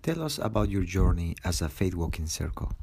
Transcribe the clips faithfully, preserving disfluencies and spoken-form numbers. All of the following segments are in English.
Tell us about your journey as a faith walking circle.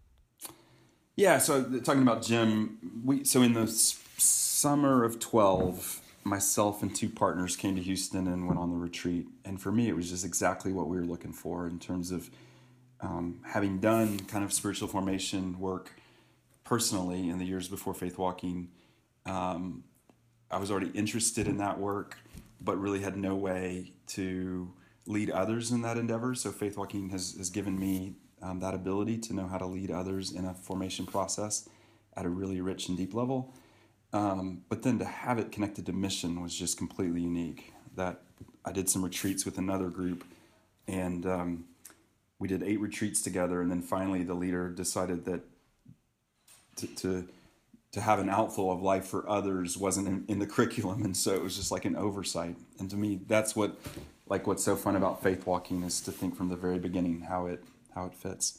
Yeah, so talking about Jim, we so in the s- summer of twelve, myself and two partners came to Houston and went on the retreat. And for me, it was just exactly what we were looking for in terms of um, having done kind of spiritual formation work personally in the years before faith walking. Um, I was already interested in that work, but really had no way to lead others in that endeavor. So faith walking has, has given me um, that ability to know how to lead others in a formation process at a really rich and deep level. Um, but then to have it connected to mission was just completely unique. That I did some retreats with another group, and um, we did eight retreats together. And then finally, the leader decided that to, to to have an outflow of life for others wasn't in, in the curriculum, and so it was just like an oversight. And to me, that's what like what's so fun about faith walking is to think from the very beginning how it how it fits.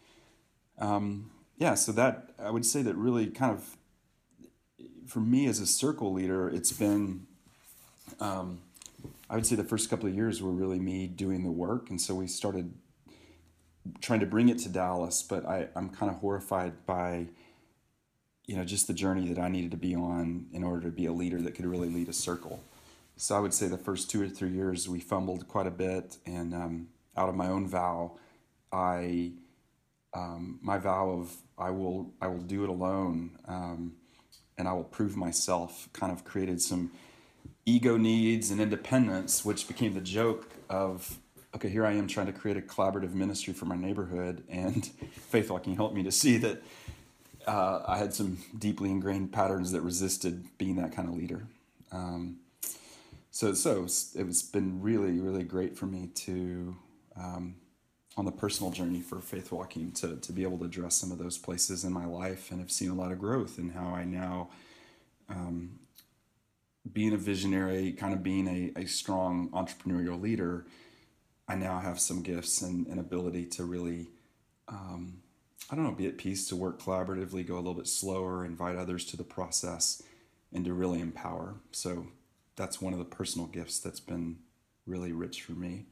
Um, yeah, so that I would say that really kind of for me as a circle leader, it's been um, I would say the first couple of years were really me doing the work, and so we started trying to bring it to Dallas. But I, I'm kind of horrified by you know, just the journey that I needed to be on in order to be a leader that could really lead a circle. So I would say the first two or three years we fumbled quite a bit, and um, out of my own vow, I um, my vow of I will I will do it alone, um, and I will prove myself. Kind of created some ego needs and independence, which became the joke of okay, here I am trying to create a collaborative ministry for my neighborhood, and faith walking helped me to see that. Uh, I had some deeply ingrained patterns that resisted being that kind of leader. Um, so, so it's been really, really great for me to, um, on the personal journey for faith walking, to to be able to address some of those places in my life, and have seen a lot of growth in how I now, um, being a visionary, kind of being a, a strong entrepreneurial leader, I now have some gifts and, and ability to really. Um, I don't know, be at peace, to work collaboratively, go a little bit slower, invite others to the process, and to really empower. So that's one of the personal gifts that's been really rich for me.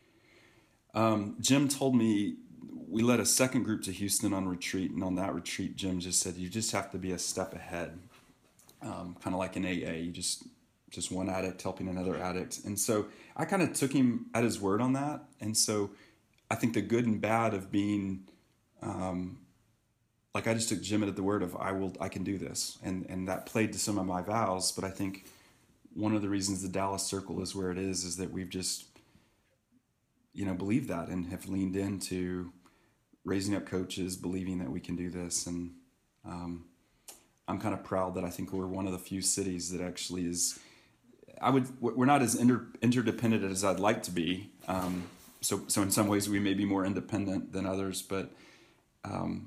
Um, Jim told me we led a second group to Houston on retreat, and on that retreat, Jim just said, you just have to be a step ahead, um, kind of like an A A. You just just one addict helping another addict. And so I kind of took him at his word on that. And so I think the good and bad of being um, like I just took Jim at the word of I will I can do this, and and that played to some of my vows. But I think one of the reasons the Dallas Circle is where it is is that we've just you know believed that and have leaned into raising up coaches, believing that we can do this. And um, I'm kind of proud that I think we're one of the few cities that actually is. I would we're not as inter, interdependent as I'd like to be. Um, so so in some ways we may be more independent than others, but. Um,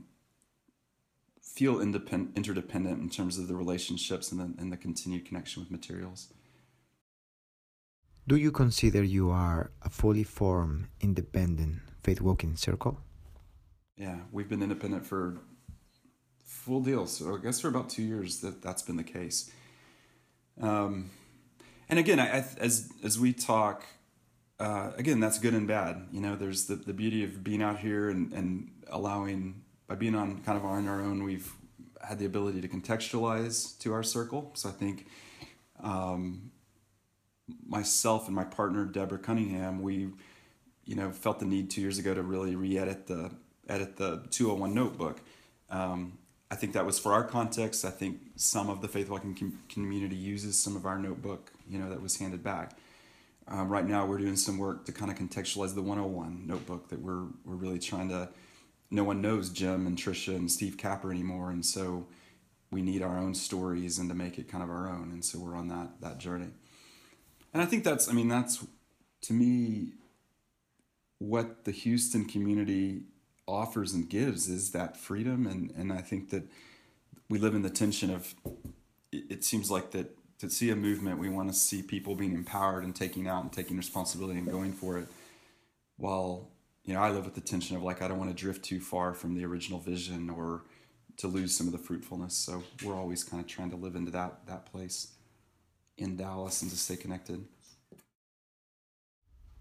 feel independent, interdependent in terms of the relationships and the, and the continued connection with materials. Do you consider you are a fully formed, independent, faith walking circle? Yeah, we've been independent for full deal. So I guess for about two years that that's been the case. Um, and again, I, I, as as we talk, uh, again, that's good and bad. You know, there's the, the beauty of being out here and, and allowing, by being on kind of on our own, we've had the ability to contextualize to our circle. So I think um, myself and my partner, Deborah Cunningham, we, you know, felt the need two years ago to really re-edit the edit the two oh one notebook. Um, I think that was for our context. I think some of the faith walking com- community uses some of our notebook, you know, that was handed back. Um, right now, we're doing some work to kind of contextualize the one oh one notebook that we're we're really trying to. No one knows Jim and Trisha and Steve Capper anymore, and so we need our own stories and to make it kind of our own. And so we're on that that journey. And I think that's, I mean, that's to me what the Houston community offers and gives is that freedom. And and I think that we live in the tension of it, it seems like that to see a movement, we want to see people being empowered and taking out and taking responsibility and going for it. While, you know, I live with the tension of like, I don't want to drift too far from the original vision or to lose some of the fruitfulness. So we're always kind of trying to live into that that place in Dallas and to stay connected.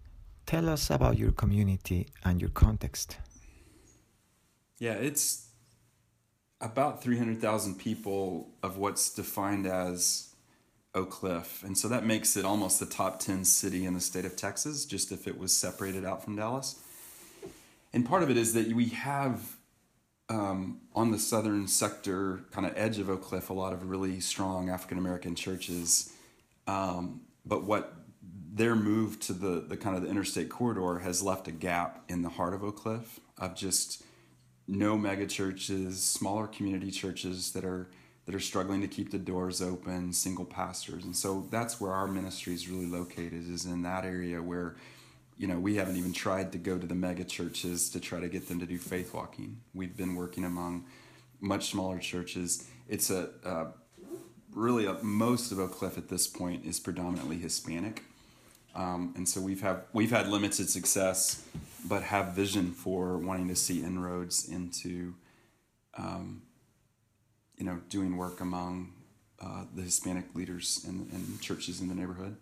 Tell us about your community and your context. Yeah, it's about three hundred thousand people of what's defined as Oak Cliff. And so that makes it almost the top ten city in the state of Texas, just if it was separated out from Dallas. And part of it is that we have um, on the southern sector, kind of edge of Oak Cliff, a lot of really strong African-American churches. Um, but what their move to the, the kind of the interstate corridor has left a gap in the heart of Oak Cliff of just no mega churches, smaller community churches that are that are struggling to keep the doors open, single pastors. And so that's where our ministry is really located, is in that area where, you know, we haven't even tried to go to the mega churches to try to get them to do faith walking. We've been working among much smaller churches. It's a uh, really a, most of Oak Cliff at this point is predominantly Hispanic. Um, and so we've have we've had limited success, but have vision for wanting to see inroads into, um, you know, doing work among uh, the Hispanic leaders and, and churches in the neighborhood.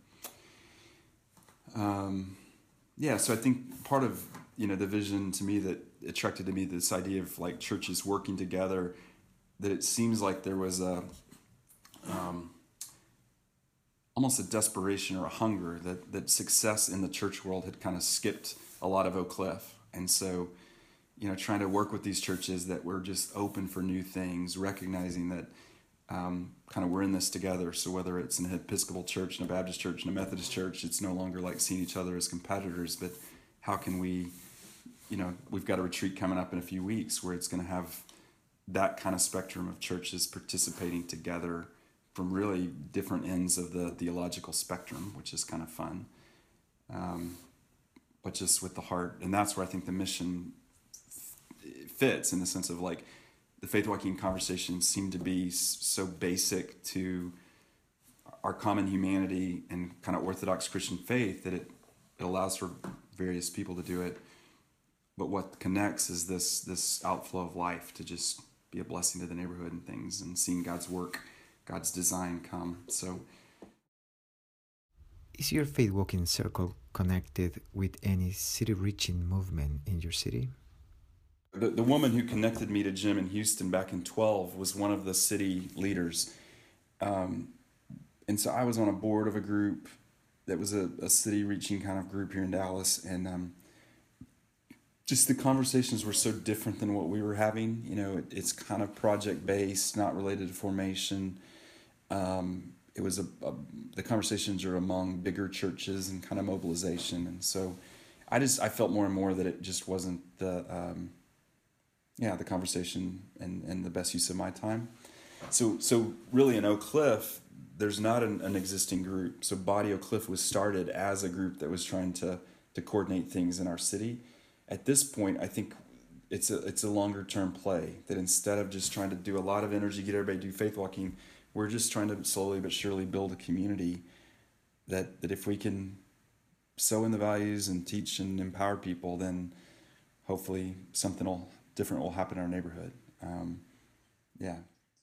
Um, yeah, so I think part of, you know, the vision to me that attracted to me, this idea of like churches working together, that it seems like there was a um, almost a desperation or a hunger that, that success in the church world had kind of skipped a lot of Oak Cliff. And so, you know, trying to work with these churches that were just open for new things, recognizing that um, kind of we're in this together. So whether it's an Episcopal church and a Baptist church and a Methodist church, it's no longer like seeing each other as competitors, but how can we, you know, we've got a retreat coming up in a few weeks where it's going to have that kind of spectrum of churches participating together from really different ends of the theological spectrum, which is kind of fun. Um, but just with the heart. And that's where I think the mission fits, in the sense of like the faith walking conversations seem to be so basic to our common humanity and kind of Orthodox Christian faith that it, it allows for various people to do it. But what connects is this this outflow of life to just be a blessing to the neighborhood and things, and seeing God's work, God's design come. So, is your faith walking circle connected with any city reaching movement in your city? The, the woman who connected me to Jim in Houston back in twelve was one of the city leaders. Um, and so I was on a board of a group that was a, a city reaching kind of group here in Dallas. And um, just the conversations were so different than what we were having. You know, it, it's kind of project based, not related to formation. Um, it was a, a, the conversations are among bigger churches and kind of mobilization. And so I just, I felt more and more that it just wasn't the, um, yeah, the conversation and, and the best use of my time. So, so really in Oak Cliff, there's not an, an existing group. So Body Oak Cliff was started as a group that was trying to, to coordinate things in our city. At this point, I think it's a, it's a longer term play, that instead of just trying to do a lot of energy, get everybody to do faith walking, we're just trying to slowly but surely build a community that, that if we can sow in the values and teach and empower people, then hopefully something will, different will happen in our neighborhood. Um, yeah.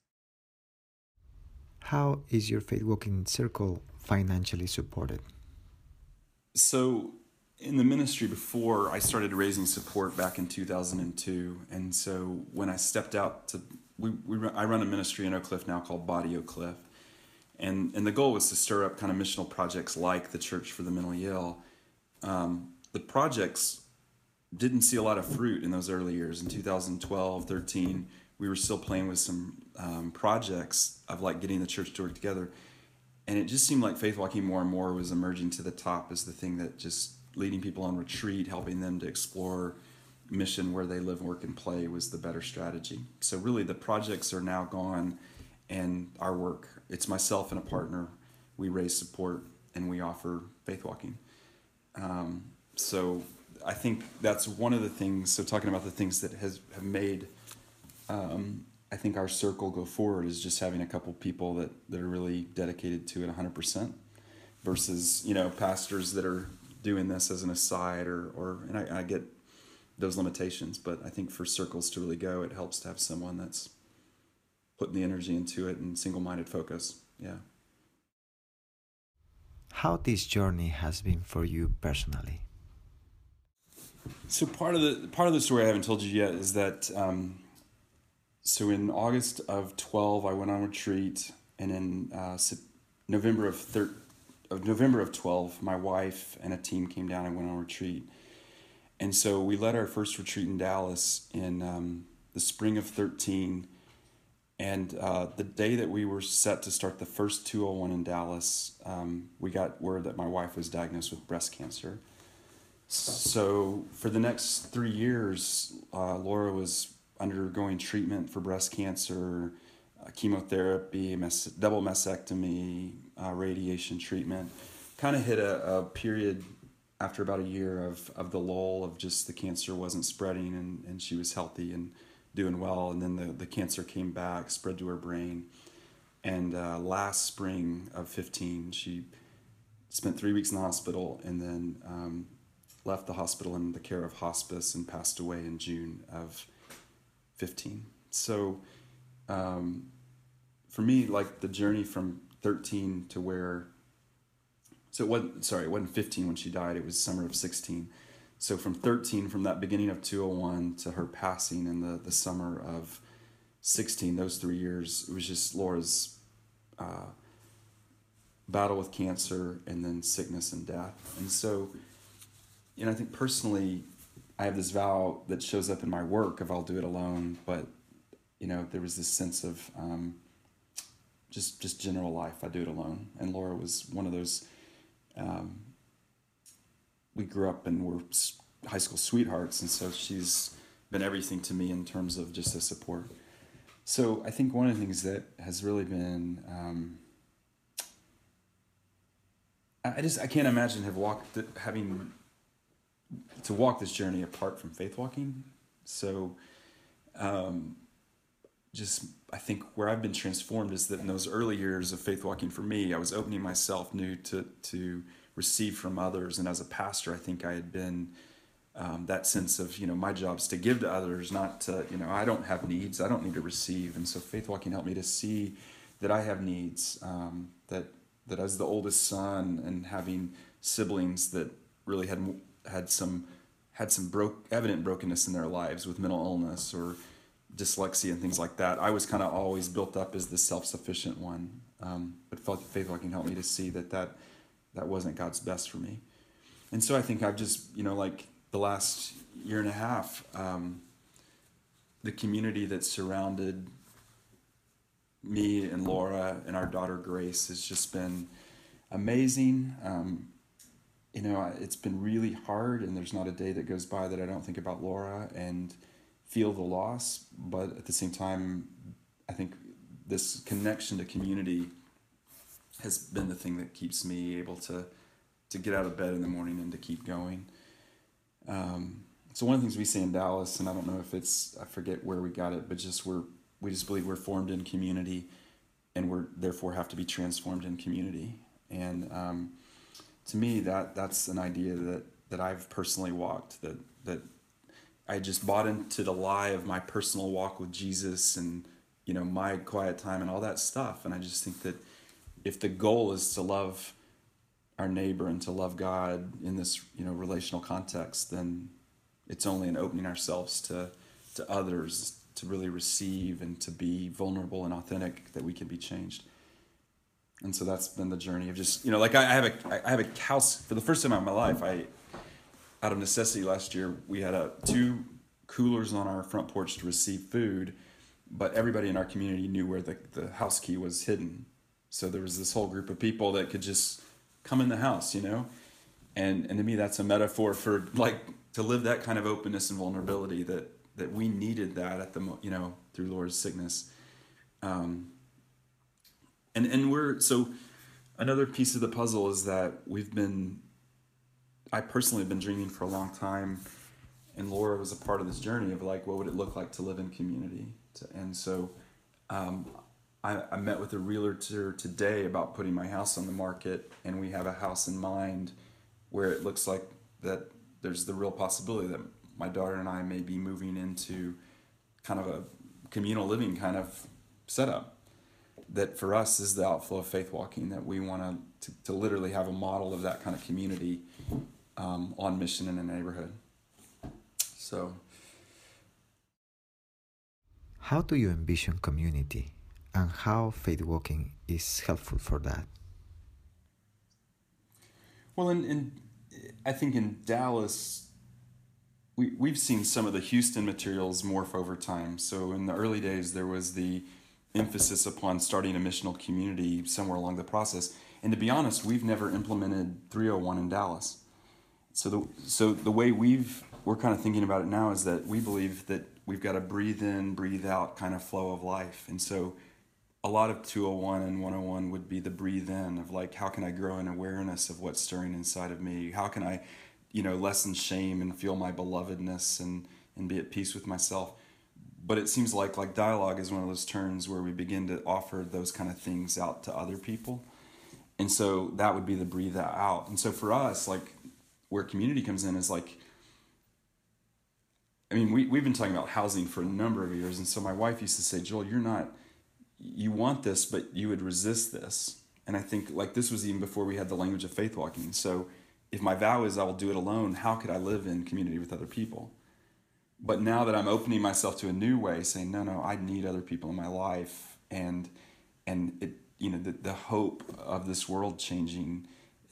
How is your faith walking circle financially supported? So in the ministry before, I started raising support back in two thousand two. And so when I stepped out to, we, we I run a ministry in Oak Cliff now called Body Oak Cliff. And, and the goal was to stir up kind of missional projects like the Church for the Mentally Ill. Um, the projects didn't see a lot of fruit in those early years. In two thousand twelve, thirteen, we were still playing with some um, projects of like getting the church to work together. And it just seemed like faith walking more and more was emerging to the top as the thing that just leading people on retreat, helping them to explore mission where they live, work, and play was the better strategy. So really the projects are now gone, and our work, it's myself and a partner, we raise support and we offer faith walking. Um, so I think that's one of the things, so talking about the things that has have made, um, I think our circle go forward is just having a couple people that, that are really dedicated to it one hundred percent versus, you know, pastors that are doing this as an aside or, or and I, I get those limitations, but I think for circles to really go, it helps to have someone that's putting the energy into it and single-minded focus. Yeah. How this journey has been for you personally? So part of the part of the story I haven't told you yet is that um, so in August of twelve I went on retreat, and in uh, November of thir- of November of twelve my wife and a team came down and went on retreat, and so we led our first retreat in Dallas in um, the spring of thirteen, and uh, the day that we were set to start the first two oh one in Dallas, um, we got word that my wife was diagnosed with breast cancer. So for the next three years, uh, Laura was undergoing treatment for breast cancer, uh, chemotherapy, mes- double mastectomy, uh, radiation treatment. Kind of hit a, a period after about a year of, of the lull of just the cancer wasn't spreading, and, and she was healthy and doing well. And then the, the cancer came back, spread to her brain. And uh, last spring of fifteen, she spent three weeks in the hospital, and then um, left the hospital in the care of hospice and passed away in June of fifteen. So um, for me, like the journey from thirteen to where, so it wasn't, sorry, it wasn't fifteen when she died, it was summer of sixteen. So from thirteen, from that beginning of two oh one to her passing in the, the summer of sixteen, those three years, it was just Laura's uh, battle with cancer and then sickness and death. And so, you know, I think personally, I have this vow that shows up in my work of I'll do it alone, but, you know, there was this sense of um, just just general life, I do it alone. And Laura was one of those, um, we grew up and were high school sweethearts, and so she's been everything to me in terms of just a support. So I think one of the things that has really been, um, I just, I can't imagine have walked, having to walk this journey apart from faith walking. So um, just, I think where I've been transformed is that in those early years of faith walking for me, I was opening myself new to, to receive from others. And as a pastor, I think I had been um, that sense of, you know, my job is to give to others, not to, you know, I don't have needs, I don't need to receive. And so faith walking helped me to see that I have needs, um, that, that as the oldest son and having siblings that really had had some had some broke evident brokenness in their lives with mental illness or dyslexia and things like that, I was kind of always built up as the self-sufficient one. Um, but faith walking helped me to see that, that that wasn't God's best for me. And so I think I've just, you know, like the last year and a half, um, the community that surrounded me and Laura and our daughter Grace has just been amazing. Um, you know, it's been really hard, and there's not a day that goes by that I don't think about Laura and feel the loss. But at the same time, I think this connection to community has been the thing that keeps me able to to get out of bed in the morning and to keep going. Um, so one of the things we say in Dallas, and I don't know if it's, I forget where we got it, but just we're, we just believe we're formed in community, and we're therefore have to be transformed in community. And um, to me, that that's an idea that, that I've personally walked, that, that I just bought into the lie of my personal walk with Jesus and, you know, my quiet time and all that stuff. And I just think that if the goal is to love our neighbor and to love God in this, you know, relational context, then it's only in opening ourselves to, to others to really receive and to be vulnerable and authentic that we can be changed. And so that's been the journey of just, you know, like I, I have a, I have a house for the first time in my life. I, out of necessity last year, we had a, two coolers on our front porch to receive food, but everybody in our community knew where the, the house key was hidden. So there was this whole group of people that could just come in the house, you know? And and to me, that's a metaphor for like to live that kind of openness and vulnerability that, that we needed that at the, you know, through Laura's sickness. Um, and, and we're, so another piece of the puzzle is that we've been, I personally have been dreaming for a long time, and Laura was a part of this journey of like, what would it look like to live in community? To, and so, um, I, I met with a realtor today about putting my house on the market, and we have a house in mind where it looks like that there's the real possibility that my daughter and I may be moving into kind of a communal living kind of setup that for us is the outflow of faith walking, that we want to to literally have a model of that kind of community um, on mission in a neighborhood. So, how do you envision community, and how faith walking is helpful for that? well, in, in I think in Dallas, we, we've seen some of the Houston materials morph over time. So in the early days, there was the emphasis upon starting a missional community somewhere along the process. And to be honest, we've never implemented three oh one in Dallas. So the so the way we've we're kind of thinking about it now is that we believe that we've got a breathe in, breathe out kind of flow of life. And so a lot of two oh one and one oh one would be the breathe in of like, how can I grow an awareness of what's stirring inside of me? How can I, you know, lessen shame and feel my belovedness and, and be at peace with myself? But it seems like like dialogue is one of those turns where we begin to offer those kind of things out to other people. And so that would be the breathe out. And so for us, like where community comes in is like, I mean, we, we've been talking about housing for a number of years. And so my wife used to say, Joel, you're not, you want this, but you would resist this. And I think like this was even before we had the language of faith walking. So if my vow is I will do it alone, how could I live in community with other people? But now that I'm opening myself to a new way, saying, no, no, I need other people in my life. And, and it, you know, the, the hope of this world changing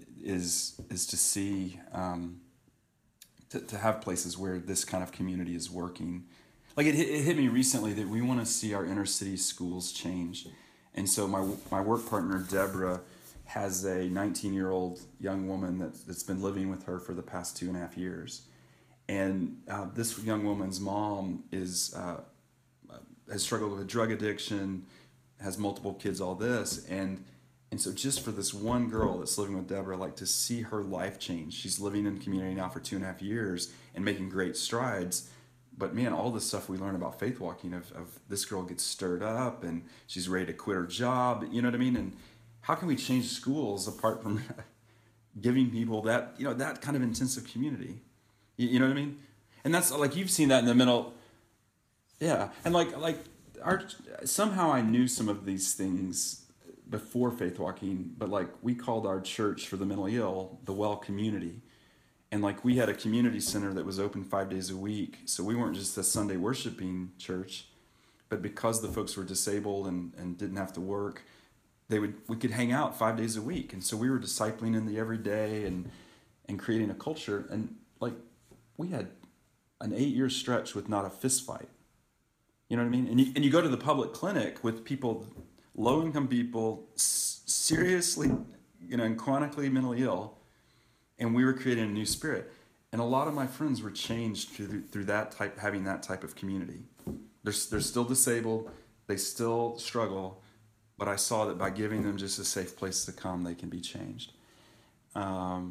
is, is to see, um, to, to have places where this kind of community is working. Like it, it hit me recently that we want to see our inner city schools change. And so my my work partner, Deborah, has a nineteen-year-old young woman that, that's been living with her for the past two and a half years. And uh, this young woman's mom is uh, has struggled with drug addiction, has multiple kids, all this. And and so just for this one girl that's living with Deborah, like to see her life change. She's living in community now for two and a half years and making great strides. But man, all the stuff we learn about faith walking of, of this girl gets stirred up and she's ready to quit her job, you know what I mean? And how can we change schools apart from giving people that, you know, that kind of intensive community? You, you know what I mean? And that's like, you've seen that in the middle. Yeah. And like, like our, somehow I knew some of these things before faith walking, but like we called our church for the mentally ill, the Well Community. And like we had a community center that was open five days a week. So we weren't just a Sunday worshiping church, but because the folks were disabled and, and didn't have to work, they would we could hang out five days a week. And so we were discipling in the everyday and and creating a culture. And like we had an eight year stretch with not a fist fight. You know what I mean? And you, and you go to the public clinic with people, low income people, s- seriously, you know, and chronically mentally ill. And we were creating a new spirit. And a lot of my friends were changed through, through that type, having that type of community. They're, they're still disabled. They still struggle. But I saw that by giving them just a safe place to come, they can be changed. Um,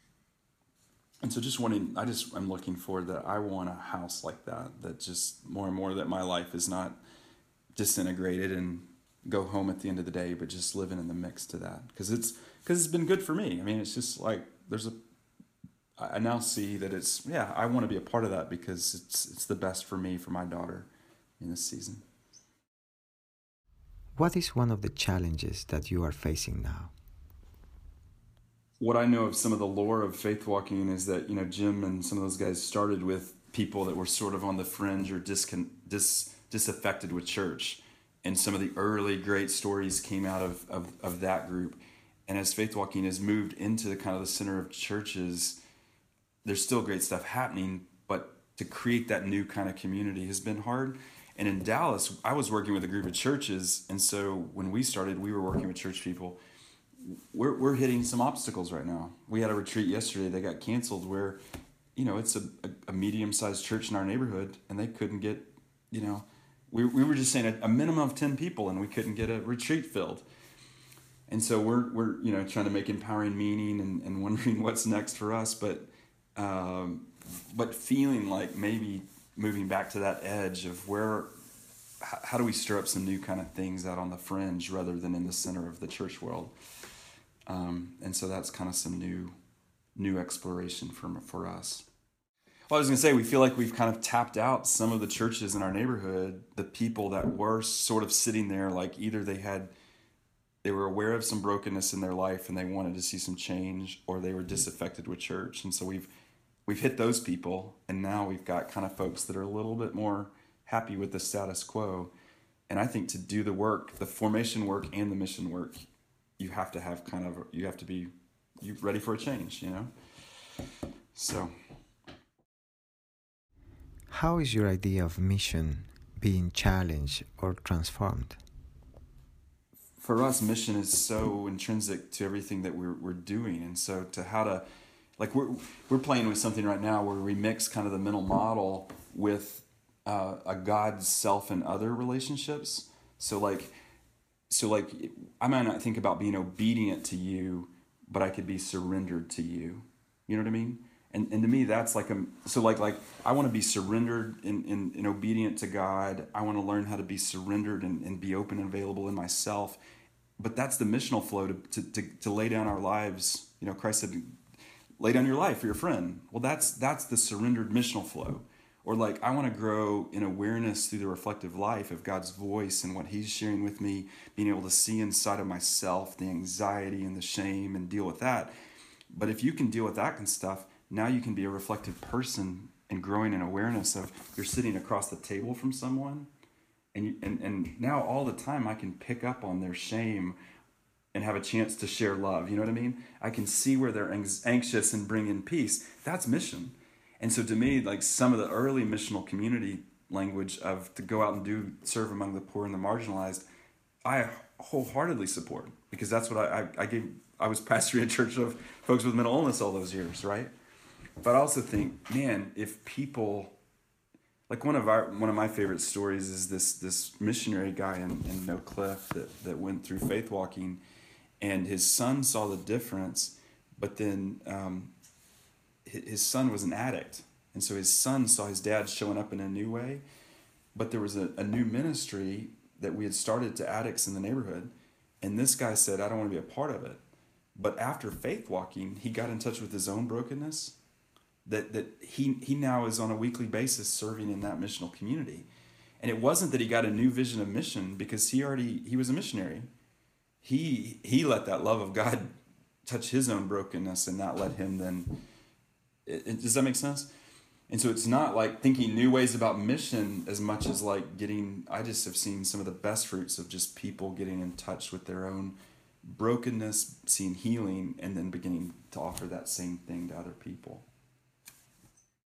and so just wanting, I just, I'm looking forward that I want a house like that, that just more and more that my life is not disintegrated and go home at the end of the day, but just living in the mix to that. Because it's, because it's been good for me. I mean, it's just like, there's a, I now see that it's, yeah, I want to be a part of that because it's it's the best for me, for my daughter in this season. What is one of the challenges that you are facing now? What I know of some of the lore of faith walking is that, you know, Jim and some of those guys started with people that were sort of on the fringe or discon, dis, disaffected with church. And some of the early great stories came out of, of, of that group. And as faith walking has moved into the kind of the center of churches, there's still great stuff happening, but to create that new kind of community has been hard. And in Dallas, I was working with a group of churches, and so when we started, we were working with church people. We're we're hitting some obstacles right now. We had a retreat yesterday that got canceled where, you know, it's a, a, a medium-sized church in our neighborhood, and they couldn't get, you know, we we were just saying a, a minimum of ten people, and we couldn't get a retreat filled. And so we're, we're you know, trying to make empowering meaning and, and wondering what's next for us, but um, but feeling like maybe moving back to that edge of where, how, how do we stir up some new kind of things out on the fringe rather than in the center of the church world? Um, and so that's kind of some new new exploration for, for us. Well, I was going to say, we feel like we've kind of tapped out some of the churches in our neighborhood, the people that were sort of sitting there like either they had they were aware of some brokenness in their life and they wanted to see some change, or they were disaffected with church. And so we've we've hit those people, and now we've got kind of folks that are a little bit more happy with the status quo. And I think to do the work, the formation work and the mission work, you have to have kind of, you have to be you ready for a change, you know? So. How is your idea of mission being challenged or transformed? For us, mission is so intrinsic to everything that we're we're doing. And so to how to, like we're, we're playing with something right now where we mix kind of the mental model with uh, a God, self, and other relationships. So like, so like, I might not think about being obedient to you, but I could be surrendered to you. You know what I mean? And and to me, that's like a, so like, like I want to be surrendered and, and, and obedient to God. I want to learn how to be surrendered and, and be open and available in myself. But that's the missional flow to, to, to, to lay down our lives. You know, Christ said, lay down your life for your friend. Well, that's, that's the surrendered missional flow. Or like, I want to grow in awareness through the reflective life of God's voice and what he's sharing with me, being able to see inside of myself, the anxiety and the shame and deal with that. But if you can deal with that kind of stuff, now you can be a reflective person and growing in awareness of you're sitting across the table from someone. And, you, and and now all the time I can pick up on their shame and have a chance to share love. You know what I mean? I can see where they're anxious and bring in peace. That's mission. And so to me, like some of the early missional community language of to go out and do serve among the poor and the marginalized, I wholeheartedly support, because that's what I, I, I gave. I was pastoring a church of folks with mental illness all those years, right? But I also think, man, if people, like one of our one of my favorite stories is this this missionary guy in, in Oak Cliff that, that went through faith walking, and his son saw the difference, but then um, his son was an addict, and so his son saw his dad showing up in a new way, but there was a, a new ministry that we had started to addicts in the neighborhood, and this guy said, I don't want to be a part of it. But after faith walking, he got in touch with his own brokenness, that that he he now is on a weekly basis serving in that missional community. And it wasn't that he got a new vision of mission, because he already he was a missionary. He he let that love of God touch his own brokenness, and that let him then, it, it, does that make sense? And so it's not like thinking new ways about mission as much as like getting, I just have seen some of the best fruits of just people getting in touch with their own brokenness, seeing healing, and then beginning to offer that same thing to other people.